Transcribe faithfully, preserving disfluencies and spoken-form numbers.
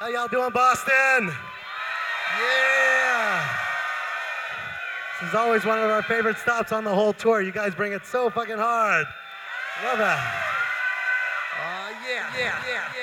How y'all doing, Boston? Yeah. This is always one of our favorite stops on the whole tour. You guys bring it so fucking hard. Love that. Oh, yeah, yeah, yeah, yeah.